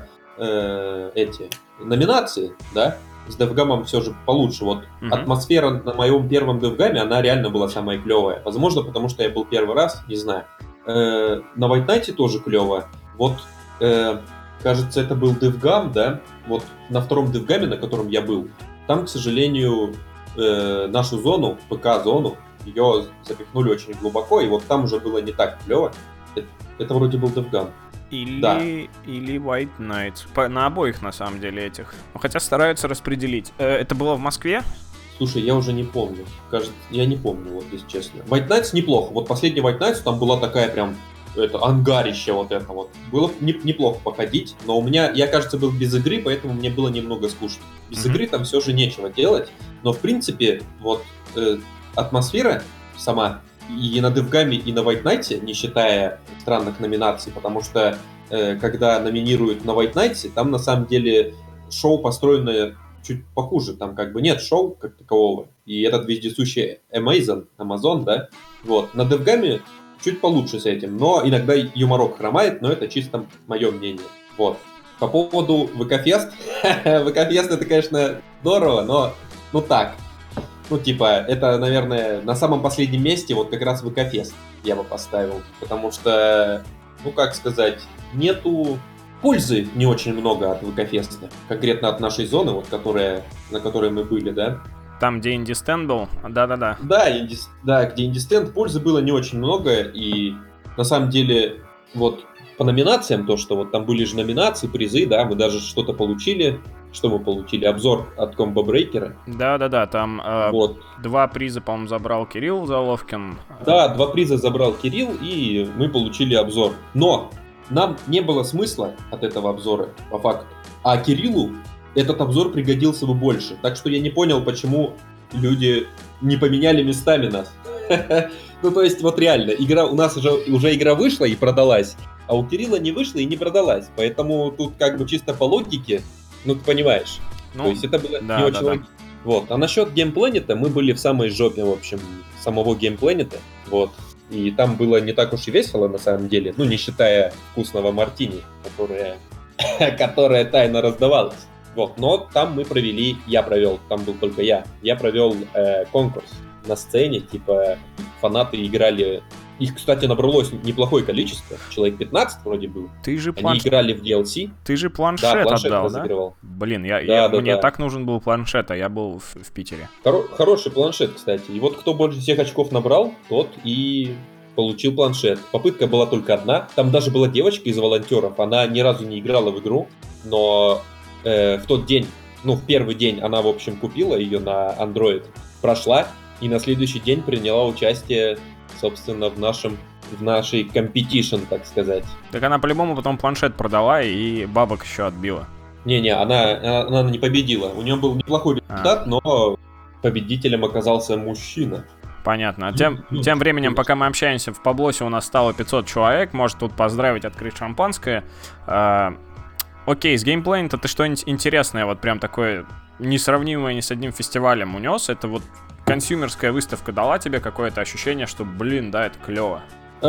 эти номинации, да. С DevGamma все же получше. Вот атмосфера на моем первом DevGamma, она реально была самая клевая. Возможно, потому что я был первый раз, не знаю. На White Night тоже клево. Вот, кажется, это был DevGam, да? Вот на втором DevGam'е, на котором я был, там, к сожалению, нашу зону, ПК-зону, ее запихнули очень глубоко, и вот там уже было не так клево. Это вроде был DevGam. Или White Nights. На обоих, на самом деле, этих. Хотя стараются распределить. Это было в Москве? Слушай, я уже не помню. Кажется, я не помню, вот, если честно. White Nights неплохо. Вот последний White Nights, там была такая прям, ангарище вот это вот. Было неплохо походить, но у меня, я, кажется, был без игры, поэтому мне было немного скучно. Без игры там все же нечего делать, но, в принципе, вот, атмосфера сама и на DevGam'е, и на White Night'е, не считая странных номинаций, потому что, когда номинируют на White Night'е, там, на самом деле, шоу построено чуть похуже, там как бы нет шоу как такового, и этот вездесущий Amazon, да, вот, на DevGam'е чуть получше с этим, но иногда юморок хромает, но это чисто мое мнение, вот. По поводу ВК-фест, ВК-фест это, конечно, здорово, но, ну так, ну типа, это, наверное, на самом последнем месте вот как раз ВК-фест я бы поставил, потому что, ну как сказать, нету... Пользы не очень много от ВК-феста, конкретно от нашей зоны, вот, на которой мы были, да? Там, где инди-стенд был? Да. Да, где инди-стенд, пользы было не очень много, и на самом деле, вот, по номинациям, то, что вот там были же номинации, призы, да, мы даже что-то получили. Что мы получили? Обзор от Combo Breaker. Да, там вот. 2 приза, по-моему, забрал Кирилл Заловкин. Да, 2 приза забрал Кирилл, и мы получили обзор. Но нам не было смысла от этого обзора, по факту. А Кириллу этот обзор пригодился бы больше. Так что я не понял, почему люди не поменяли местами нас. Ну, то есть, вот реально, у нас уже игра вышла и продалась, а у Кирилла не вышла и не продалась. Поэтому тут как бы чисто по логике, ну, ты понимаешь. То есть, это было не очень логично. Вот. А насчет Game Planet мы были в самой жопе, в общем, самого Game Planet. Вот. И там было не так уж и весело, на самом деле, ну, не считая вкусного мартини, которое тайно раздавалось. Вот, но там я провел, там был только я провел конкурс на сцене, типа, фанаты играли, их, кстати, набралось неплохое количество, человек 15 вроде был. Они играли в DLC. Ты же планшет отдал, разыгрывал. Да? Блин, мне так нужен был планшет, а я был в Питере. Хороший планшет, кстати. И вот кто больше всех очков набрал, тот и получил планшет. Попытка была только одна. Там даже была девочка из волонтеров. Она ни разу не играла в игру, но в тот день, в первый день она, в общем, купила ее на Android, прошла и на следующий день приняла участие, собственно, в нашем в нашей competition, так сказать. Так она по-любому потом планшет продала и бабок еще отбила. Не-не, она не победила. У нее был неплохой результат, но победителем оказался мужчина. Понятно. А тем временем, пока мы общаемся, в Паблосе у нас стало 500 человек. Может тут поздравить, открыть шампанское. Окей, с геймплеем-то ты что-нибудь интересное, вот прям такое несравнимое ни с одним фестивалем унес? Это вот консюмерская выставка дала тебе какое-то ощущение, что, блин, да, это клево?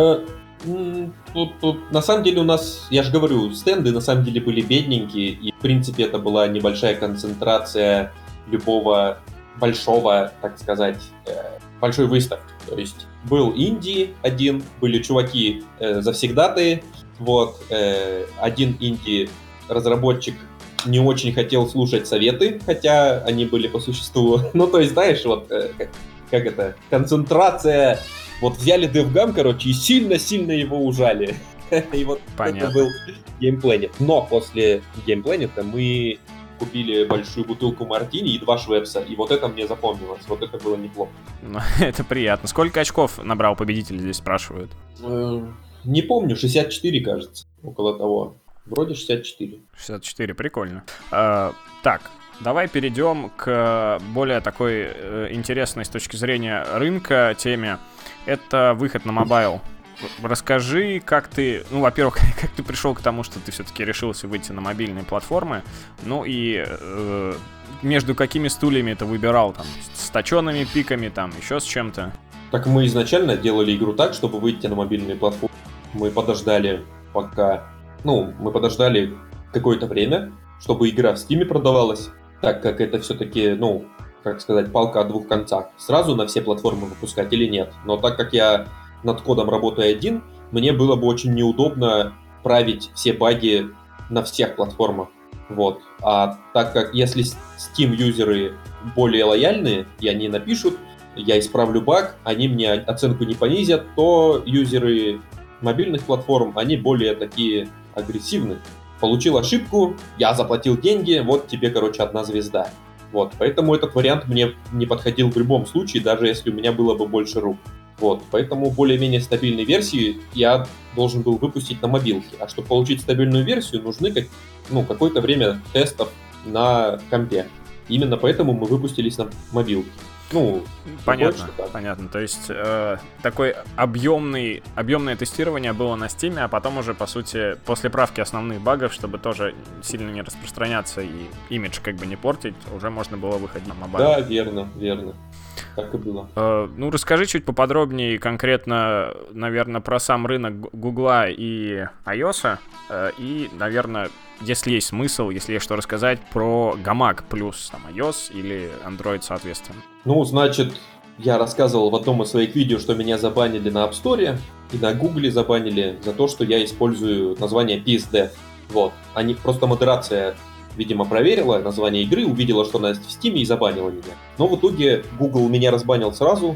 Тут на самом деле у нас, я же говорю, стенды на самом деле были бедненькие, и в принципе это была небольшая концентрация любого большого, так сказать, большой выставки. То есть был инди один, были чуваки завсегдатые, вот, один инди-разработчик не очень хотел слушать советы, хотя они были по существу. Ну, то есть, знаешь, вот, как это, концентрация. Вот взяли DevGam, короче, и сильно-сильно его ужали. И вот это был геймплейнет. Но после геймплейнета мы купили большую бутылку мартини и 2 швепса. И вот это мне запомнилось. Вот это было неплохо. Ну, это приятно. Сколько очков набрал победитель, здесь спрашивают? Не помню, 64, кажется. Около того. Вроде 64. 64, прикольно. Так, давай перейдем к более такой интересной с точки зрения рынка теме. Это выход на мобайл. Расскажи, как ты, ну, во-первых, как ты пришел к тому, что ты все-таки решился выйти на мобильные платформы, ну и между какими стульями ты выбирал, там, с точенными пиками, там, еще с чем-то? Так мы изначально делали игру так, чтобы выйти на мобильные платформы. Мы подождали какое-то время, чтобы игра в Steam продавалась, так как это все-таки, ну, как сказать, палка о двух концах. Сразу на все платформы выпускать или нет. Но так как я над кодом работаю один, мне было бы очень неудобно править все баги на всех платформах. Вот. А так как если Steam-юзеры более лояльные, и они напишут, я исправлю баг, они мне оценку не понизят, то юзеры мобильных платформ, они более такие агрессивные. Получил ошибку, я заплатил деньги, вот тебе, короче, 1 звезда. Вот, поэтому этот вариант мне не подходил в любом случае, даже если у меня было бы больше рук. Вот, поэтому более-менее стабильные версии я должен был выпустить на мобилке. А чтобы получить стабильную версию, нужны какое-то время тестов на компе. Именно поэтому мы выпустились на мобилке. Ну, понятно. То есть такое объемное тестирование было на Steam, а потом уже, по сути, после правки основных багов, чтобы тоже сильно не распространяться и имидж как бы не портить, уже можно было выходить на мобайл. Да, верно. Так и было. Ну, расскажи чуть поподробнее, конкретно, наверное, про сам рынок Гугла и iOS, и, наверное, если есть смысл, если есть что рассказать про Гамак плюс там iOS или Android, соответственно. Ну, значит, я рассказывал в одном из своих видео, что меня забанили на App Store и на Гугле забанили за то, что я использую название PSDev. Вот. Они просто модерация, видимо, проверила название игры, увидела, что она в Steam и забанила меня. Но в итоге Google меня разбанил сразу,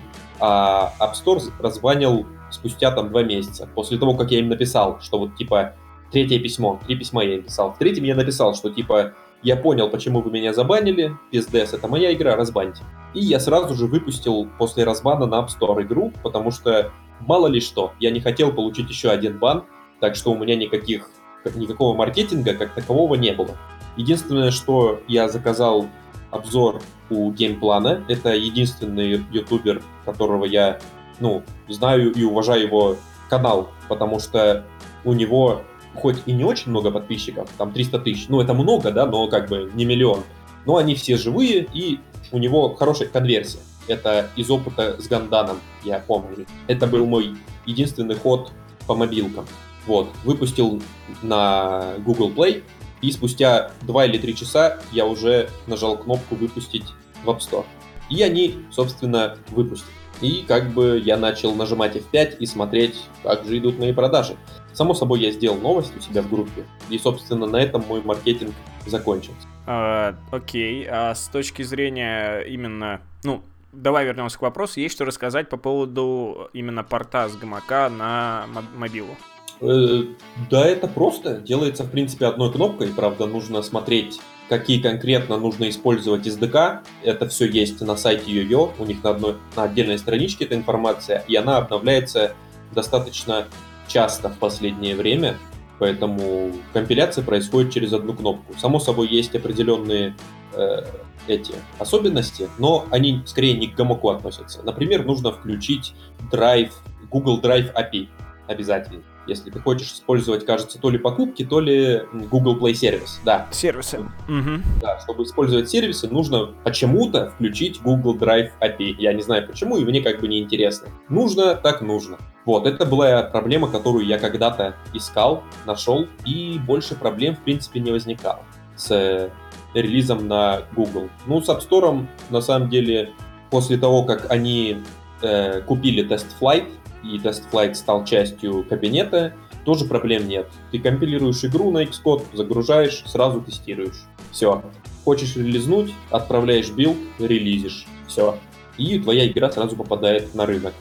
а App Store разбанил спустя там 2 месяца. После того, как я им написал, что вот типа 3 письмо, 3 письма я им писал. В 3-м я написал, что типа я понял, почему вы меня забанили, PSDS это моя игра, разбаньте. И я сразу же выпустил после разбана на App Store игру, потому что мало ли что, я не хотел получить еще один бан, так что у меня никакого маркетинга как такового не было. Единственное, что я заказал обзор у Геймплана, это единственный ютубер, которого я, знаю и уважаю его канал, потому что у него хоть и не очень много подписчиков, там 300 тысяч, это много, да, но как бы не миллион, но они все живые, и у него хорошая конверсия. Это из опыта с Ганданом, я помню. Это был мой единственный ход по мобилкам. Вот, выпустил на Google Play, и спустя 2 или 3 часа я уже нажал кнопку «Выпустить» в App Store. И они, собственно, выпустили. И как бы я начал нажимать F5 и смотреть, как же идут мои продажи. Само собой, я сделал новость у себя в группе, и, собственно, на этом мой маркетинг закончился. Окей, а с точки зрения именно, давай вернемся к вопросу, есть что рассказать по поводу именно порта с Гамака на мобилу? Да, это просто. Делается, в принципе, одной кнопкой. Правда, нужно смотреть, какие конкретно нужно использовать SDK. Это все есть на сайте YoYo. У них на отдельной страничке эта информация. И она обновляется достаточно часто в последнее время, поэтому компиляция происходит через одну кнопку. Само собой, есть определенные эти особенности, но они скорее не к гамаку относятся. Например, нужно включить Google Drive API обязательно. Если ты хочешь использовать, кажется, то ли покупки, то ли Google Play сервис. Да. Сервисы. Да, чтобы использовать сервисы, нужно почему-то включить Google Drive API. Я не знаю почему, и мне как бы не интересно. Нужно, так нужно. Вот, это была проблема, которую я когда-то искал, нашел, и больше проблем, в принципе, не возникало с релизом на Google. Ну, с App Store, на самом деле, после того, как они купили TestFlight, и TestFlight стал частью кабинета, тоже проблем нет. Ты компилируешь игру на Xcode, загружаешь, сразу тестируешь. Все. Хочешь релизнуть, отправляешь билд, релизишь. Все. И твоя игра сразу попадает на рынок.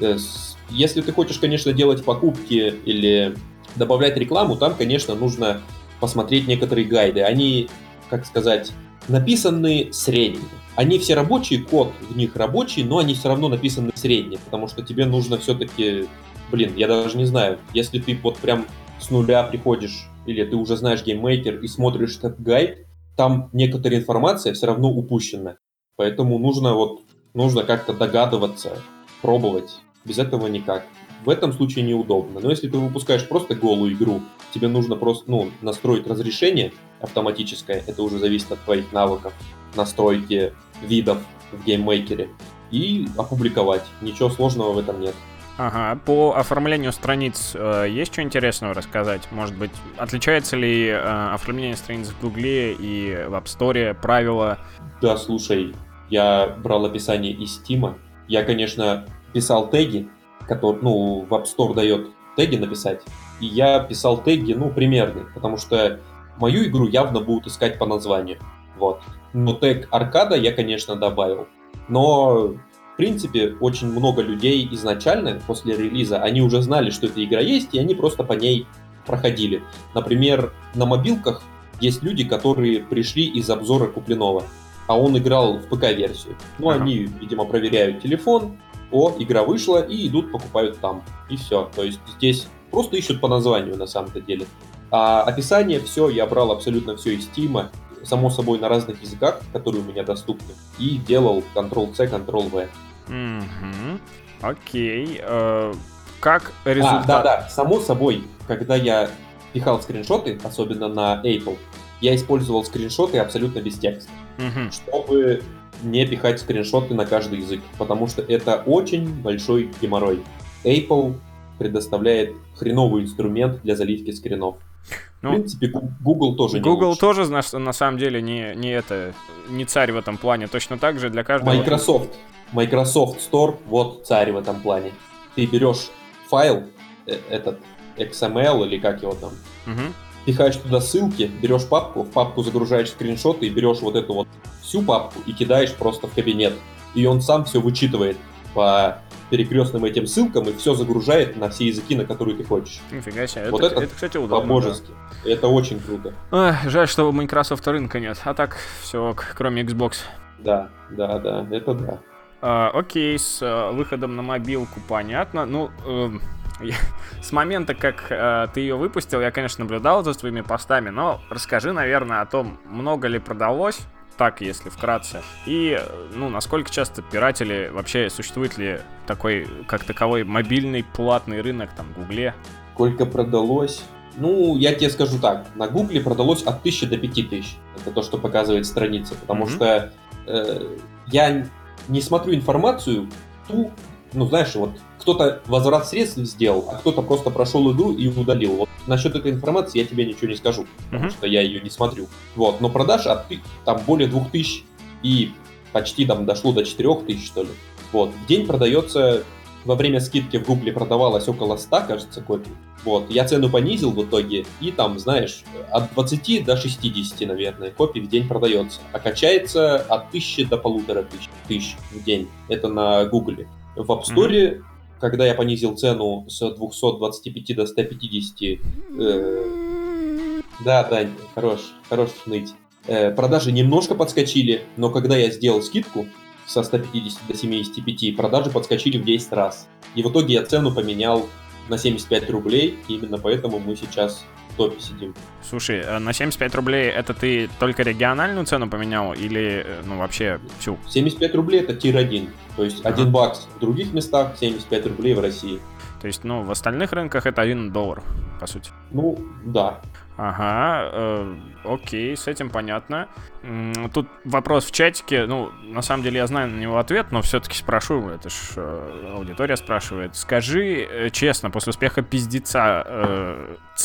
Если ты хочешь, конечно, делать покупки или добавлять рекламу, там, конечно, нужно посмотреть некоторые гайды. Они, как сказать, написаны средние. Они все рабочие, код в них рабочий, но они все равно написаны средние, потому что тебе нужно все-таки, я даже не знаю, если ты вот прям с нуля приходишь, или ты уже знаешь гейммейкер и смотришь этот гайд, там некоторая информация все равно упущена. Поэтому нужно как-то догадываться, пробовать. Без этого никак. В этом случае неудобно. Но если ты выпускаешь просто голую игру, тебе нужно просто настроить разрешение автоматическое, это уже зависит от твоих навыков, настройки видов в гейммейкере, и опубликовать. Ничего сложного в этом нет. Ага, по оформлению страниц есть что интересного рассказать? Может быть, отличается ли оформление страниц в Гугле и в App Store, правила? Да, слушай, я брал описание из Steam. Я, конечно, писал теги, которые, в App Store дает теги написать, и я писал теги, примерные, потому что мою игру явно будут искать по названию. Вот. Но тег аркада я, конечно, добавил. Но, в принципе, очень много людей изначально, после релиза, они уже знали, что эта игра есть, и они просто по ней проходили. Например, на мобилках есть люди, которые пришли из обзора купленного, а он играл в ПК-версию. Они, видимо, проверяют телефон, игра вышла, и идут, покупают там. И все. То есть здесь просто ищут по названию, на самом-то деле. А описание, все, я брал абсолютно все из Steam, само собой на разных языках, которые у меня доступны, и делал Ctrl-C, Ctrl-V. Окей. Как результат? Да, само собой, когда я пихал скриншоты, особенно на Apple, я использовал скриншоты абсолютно без текста, чтобы не пихать скриншоты на каждый язык, потому что это очень большой геморрой. Apple предоставляет хреновый инструмент для заливки скринов. В принципе, Google тоже не Google лучше. тоже, на самом деле, не царь в этом плане. Точно так же для каждого... Microsoft Store, вот царь в этом плане. Ты берешь файл, этот XML или как его там, пихаешь туда ссылки, берешь папку, в папку загружаешь скриншоты и берешь вот эту вот всю папку и кидаешь просто в кабинет. И он сам все вычитывает по перекрестным этим ссылкам и все загружает на все языки, на которые ты хочешь. Нифига себе, вот это, кстати, удобно. По-божески. Да. Это очень круто. Жаль, что у Microsoft рынка нет, а так все, кроме Xbox. Да, это да. Окей, с выходом на мобилку понятно. С момента, как ты ее выпустил, я, конечно, наблюдал за твоими постами, но расскажи, наверное, о том, много ли продалось, так, если вкратце, и, насколько часто пиратели, вообще существует ли такой, как таковой, мобильный платный рынок, там, в Гугле? Сколько продалось? Я тебе скажу так, на Гугле продалось от 1000 до 5000, это то, что показывает страница, потому что я не смотрю информацию, кто-то возврат средств сделал, а кто-то просто прошел игру и удалил. Вот насчет этой информации я тебе ничего не скажу, потому что я ее не смотрю. Вот, но продаж там более 2000 и почти там дошло до 4000, что ли. Вот, в день продается, во время скидки в Гугле продавалось около 100, кажется, копий. Вот, я цену понизил в итоге, и там, знаешь, от 20 до 60, наверное, копий в день продается. А качается от 1000 до 1500 в день. Это на Гугле. В App Store, когда я понизил цену с 225 до 150, да, хорош ныть. Продажи немножко подскочили, но когда я сделал скидку со 150 до 75, продажи подскочили в 10 раз. И в итоге я цену поменял на 75 рублей, и именно поэтому мы сейчас в топе сидим. Слушай, на 75 рублей это ты только региональную цену поменял или, ну, вообще всю? 75 рублей это тир 1, то есть 1 бакс в других местах, 75 рублей в России. То есть, ну, в остальных рынках это $1, по сути. Ну, да. Ага, окей, с этим понятно. Тут вопрос в чатике, ну, на самом деле я знаю на него ответ, но все-таки спрошу, это ж аудитория спрашивает. Скажи честно, после успеха пиздеца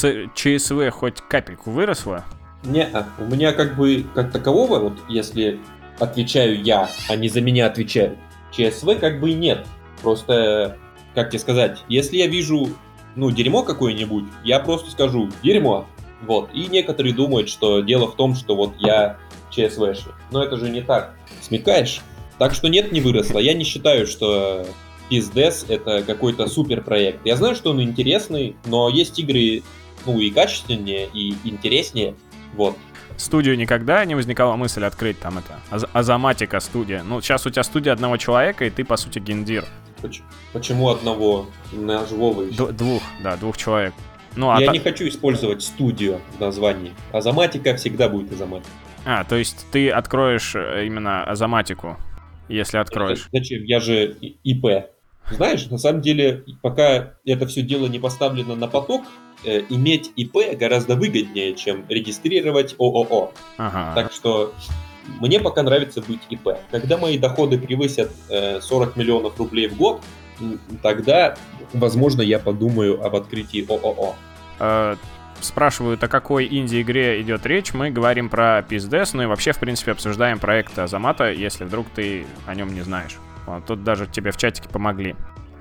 ЧСВ хоть капельку выросла? Не, у меня как бы как такового, вот если отвечаю я, а не за меня отвечают, ЧСВ как бы и нет. Просто, как тебе сказать, если я вижу, ну, дерьмо какое-нибудь, я просто скажу «дерьмо». Вот. И некоторые думают, что дело в том, что вот я ЧСВшник. Но это же не так. Смекаешь? Так что нет, не выросло. Я не считаю, что PSDS это какой-то супер проект. Я знаю, что он интересный, но есть игры, ну, и качественнее, и интереснее. Вот. Студию никогда не возникала мысль открыть там это? Азаматика студия. Ну, сейчас у тебя студия одного человека, и ты, по сути, гендир. Почему одного? На живого еще. Двух человек. Ну, я не хочу использовать студию в названии. Азаматика всегда будет Азаматика. То есть ты откроешь именно Азаматику, если откроешь. Зачем? Я же ИП. Знаешь, на самом деле, пока это все дело не поставлено на поток, иметь ИП гораздо выгоднее, чем регистрировать ООО. Ага. Так что мне пока нравится быть ИП. Когда мои доходы превысят 40 миллионов рублей в год, тогда, возможно, я подумаю об открытии ООО. Спрашивают, о какой инди-игре идет речь. Мы говорим про PSDS, ну и вообще, в принципе, обсуждаем проект Азамата, если вдруг ты о нем не знаешь. Вот, тут даже тебе в чатике помогли.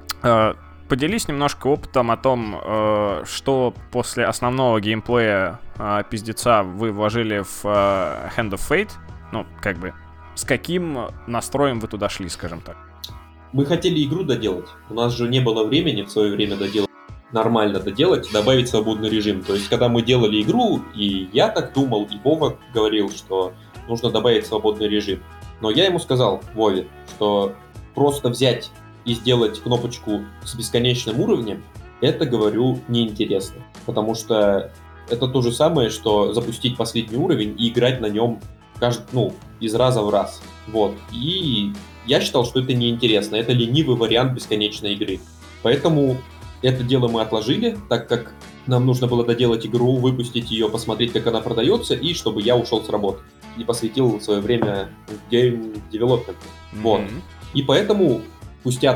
Поделись немножко опытом о том, что после основного геймплея пиздеца вы вложили в Hand of Fate. Ну, как бы, с каким настроем вы туда шли, скажем так? Мы хотели игру доделать. У нас же не было времени в свое время нормально доделать, добавить свободный режим. То есть, когда мы делали игру, и я так думал, и Вова говорил, что нужно добавить свободный режим. Но я ему сказал, Вове, что просто взять и сделать кнопочку с бесконечным уровнем, это, говорю, неинтересно. Потому что это то же самое, что запустить последний уровень и играть на нем из раза в раз. Вот. И я считал, что это неинтересно. Это ленивый вариант бесконечной игры. Поэтому это дело мы отложили, так как нам нужно было доделать игру, выпустить ее, посмотреть, как она продается, и чтобы я ушел с работы. И посвятил свое время гейм-девелопменту. Вот. И поэтому, спустя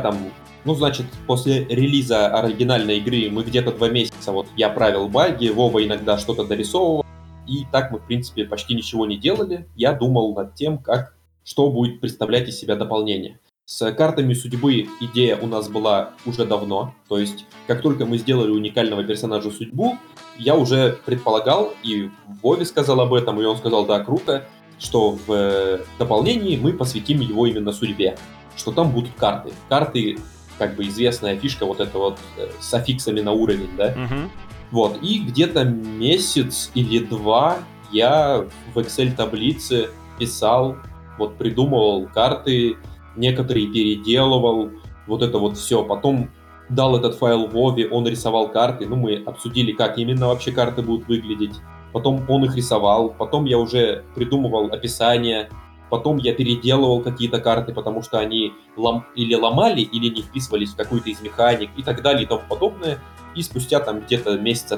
после релиза оригинальной игры мы где-то 2 месяца, вот я правил баги, Вова иногда что-то дорисовывал, и так мы, в принципе, почти ничего не делали. Я думал над тем, что будет представлять из себя дополнение. С картами судьбы идея у нас была уже давно, то есть как только мы сделали уникального персонажа судьбу, я уже предполагал, и Вове сказал об этом, и он сказал, да, круто, что в дополнении мы посвятим его именно судьбе, что там будут карты. Карты, как бы известная фишка, вот эта вот с аффиксами на уровень, да? Вот, и где-то месяц или 2 я в Excel-таблице писал, вот придумывал карты, некоторые переделывал, вот это вот все. Потом дал этот файл Вове, он рисовал карты, мы обсудили, как именно вообще карты будут выглядеть. Потом он их рисовал, потом я уже придумывал описание, потом я переделывал какие-то карты, потому что они или ломали, или не вписывались в какую-то из механик и так далее и тому подобное. И спустя там где-то месяца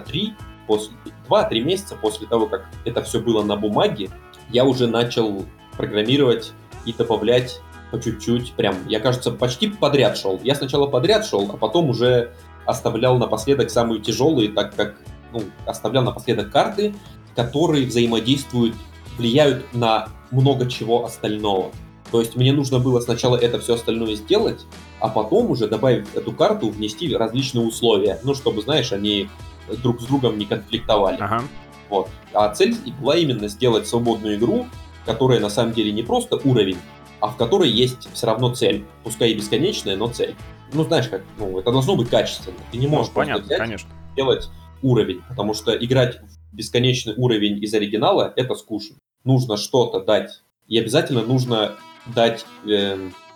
2-3 месяца после того, как это все было на бумаге, я уже начал программировать и добавлять по чуть-чуть. Прям, я, кажется, почти подряд шел. Я сначала подряд шел, а потом уже оставлял напоследок самые тяжелые, так как, оставлял напоследок карты, которые влияют на много чего остального. То есть мне нужно было сначала это все остальное сделать, а потом уже, добавив эту карту, внести различные условия, чтобы, знаешь, они друг с другом не конфликтовали. Ага. Вот. А цель была именно сделать свободную игру, которая на самом деле не просто уровень, а в которой есть все равно цель. Пускай и бесконечная, но цель. Знаешь как, это должно быть качественно. Ты не можешь просто взять, делать уровень, потому что играть в бесконечный уровень из оригинала — это скучно. Нужно что-то дать. И обязательно нужно дать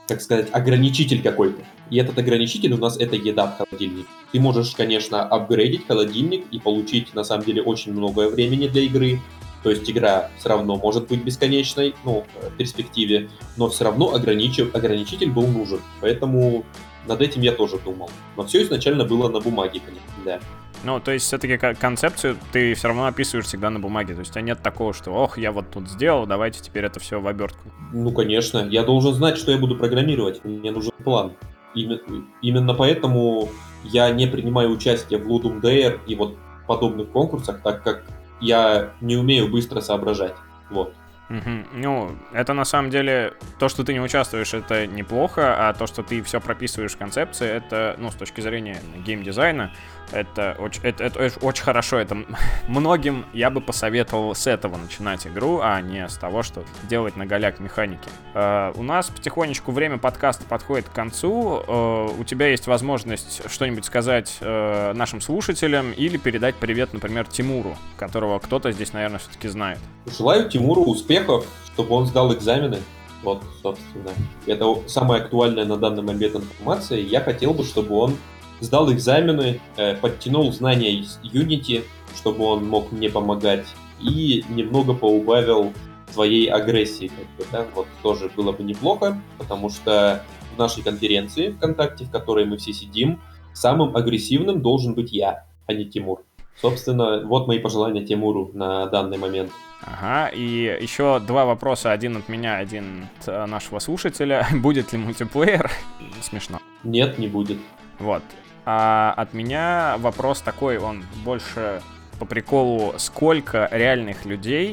как сказать, ограничитель какой-то. И этот ограничитель у нас это еда в холодильнике. Ты можешь, конечно, апгрейдить холодильник и получить, на самом деле, очень много времени для игры. То есть игра все равно может быть бесконечной, в перспективе, но все равно ограничитель был нужен. Поэтому над этим я тоже думал. Но все изначально было на бумаге, конечно, да. Ну, то есть, все-таки концепцию ты все равно описываешь всегда на бумаге. То есть, у тебя нет такого, что, ох, я вот тут сделал, давайте теперь это все в обертку. Ну, конечно. Я должен знать, что я буду программировать. Мне нужен план. Именно поэтому я не принимаю участие в Ludum Dare и вот подобных конкурсах, так как я не умею быстро соображать. Вот. Ну, это на самом деле, то, что ты не участвуешь, это неплохо, а то, что ты все прописываешь в концепции, это, с точки зрения геймдизайна, это очень хорошо. Это многим я бы посоветовал с этого начинать игру, а не с того, что делать на голяк механики. У нас потихонечку время подкаста подходит к концу. У тебя есть возможность что-нибудь сказать нашим слушателям или передать привет, например, Тимуру, которого кто-то здесь, наверное, все-таки знает. Желаю Тимуру успехов, чтобы он сдал экзамены. Вот, собственно. Это самая актуальная на данный момент информация. Я хотел бы, чтобы он сдал экзамены, подтянул знания из Unity, чтобы он мог мне помогать, и немного поубавил своей агрессии. Вот тоже было бы неплохо, потому что в нашей конференции ВКонтакте, в которой мы все сидим, самым агрессивным должен быть я, а не Тимур. Собственно, вот мои пожелания Тимуру на данный момент. Ага, и еще два вопроса, один от меня, один от нашего слушателя. Будет ли мультиплеер? Смешно. Нет, не будет. Вот. А от меня вопрос такой, он больше по приколу, сколько реальных людей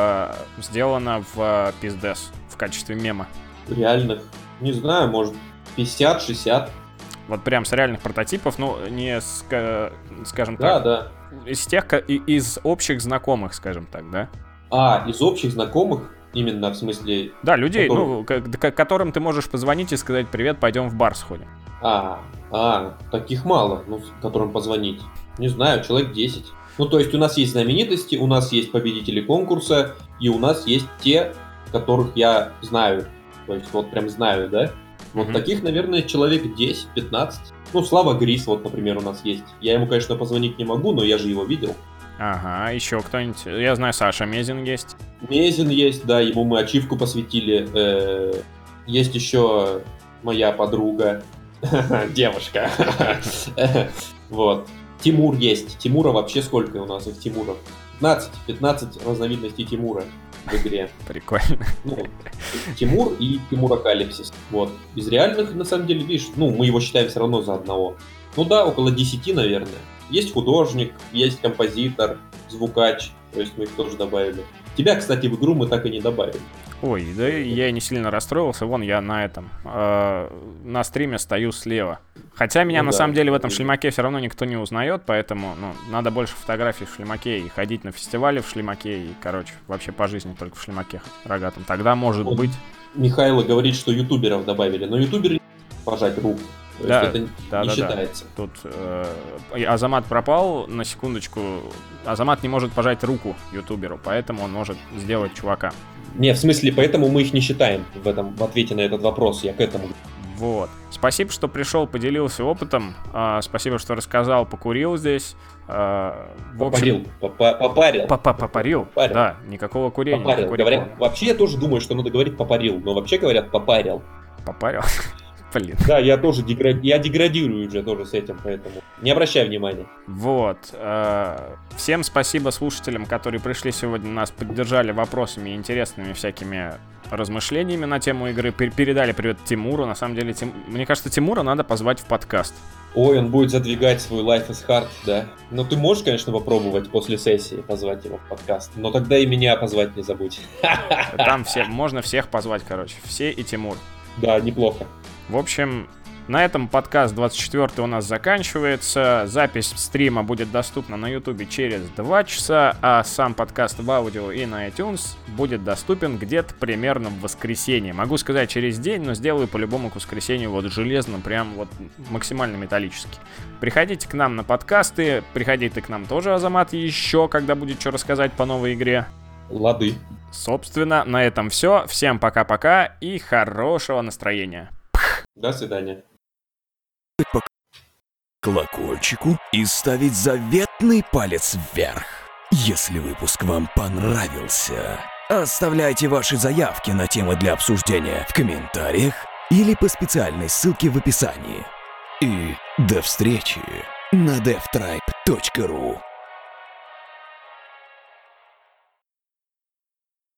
сделано в Pizdes в качестве мема? Реальных? Не знаю, может 50-60. Вот прям с реальных прототипов, не скажем так. Да. Из общих знакомых, скажем так, да? Из общих знакомых? Именно, в смысле... Да, людей, которым ты можешь позвонить и сказать: привет, пойдем в бар сходим. Таких мало, которым позвонить. Не знаю, человек 10. То есть у нас есть знаменитости, у нас есть победители конкурса, и у нас есть те, которых я знаю. То есть вот прям знаю, да? Вот таких, наверное, человек 10-15. Слава Грис, вот, например, у нас есть. Я ему, конечно, позвонить не могу, но я же его видел. Ага, еще кто-нибудь? Я знаю, Саша Мезин есть. Мезин есть, да, ему мы ачивку посвятили. Есть еще моя подруга. Девушка. Вот. Тимур есть. Тимура вообще сколько у нас их Тимуров? 15 разновидностей Тимура в игре. Прикольно. Тимур и Тимурокалипсис. Вот. Из реальных, на самом деле, видишь, мы его считаем все равно за одного. Около 10, наверное. Есть художник, есть композитор, звукач. То есть мы их тоже добавили. Тебя, кстати, в игру мы так и не добавили. Ой, да я не сильно расстроился. Вон я на этом, на стриме стою слева. Хотя меня на самом деле в этом шлемаке все равно никто не узнает, поэтому, надо больше фотографий в шлемаке и ходить на фестивале в шлемаке и, вообще по жизни только в шлемаке рогатом. Тогда может быть... Михайло говорит, что ютуберов добавили, но ютуберы пожать руку. То да, есть это не считается. Тут Азамат пропал, на секундочку. Азамат не может пожать руку ютуберу, поэтому он может сделать чувака. Не, в смысле, поэтому мы их не считаем в ответе на этот вопрос, я к этому. Вот. Спасибо, что пришел, поделился опытом. Спасибо, что рассказал, покурил здесь. Попарил. Попарил? Да, никакого курения. Попарил. Говорят, вообще я тоже думаю, что надо говорить попарил, но вообще говорят попарил. Попарил? Блин. Да, я тоже деградирую уже тоже с этим, поэтому не обращай внимания. Вот. Всем спасибо слушателям, которые пришли сегодня, нас поддержали вопросами и интересными всякими размышлениями на тему игры. Передали привет Тимуру. На самом деле, мне кажется, Тимура надо позвать в подкаст. Ой, он будет задвигать свой Life is Hard, да. Ты можешь, конечно, попробовать после сессии позвать его в подкаст, но тогда и меня позвать не забудь. Там можно всех позвать, все и Тимур. Да, неплохо. В общем, на этом подкаст 24 у нас заканчивается. Запись стрима будет доступна на YouTube через 2 часа, а сам подкаст в аудио и на iTunes будет доступен где-то примерно в воскресенье. Могу сказать через день, но сделаю по-любому к воскресенью железно, прям максимально металлически. Приходите к нам на подкасты, приходи ты к нам тоже, Азамат, еще, когда будет что рассказать по новой игре. Лады. Собственно, на этом все. Всем пока-пока и хорошего настроения. До свидания. По колокольчику и ставить заветный палец вверх. Если выпуск вам понравился, оставляйте ваши заявки на темы для обсуждения в комментариях или по специальной ссылке в описании. И до встречи на devtribe.ru.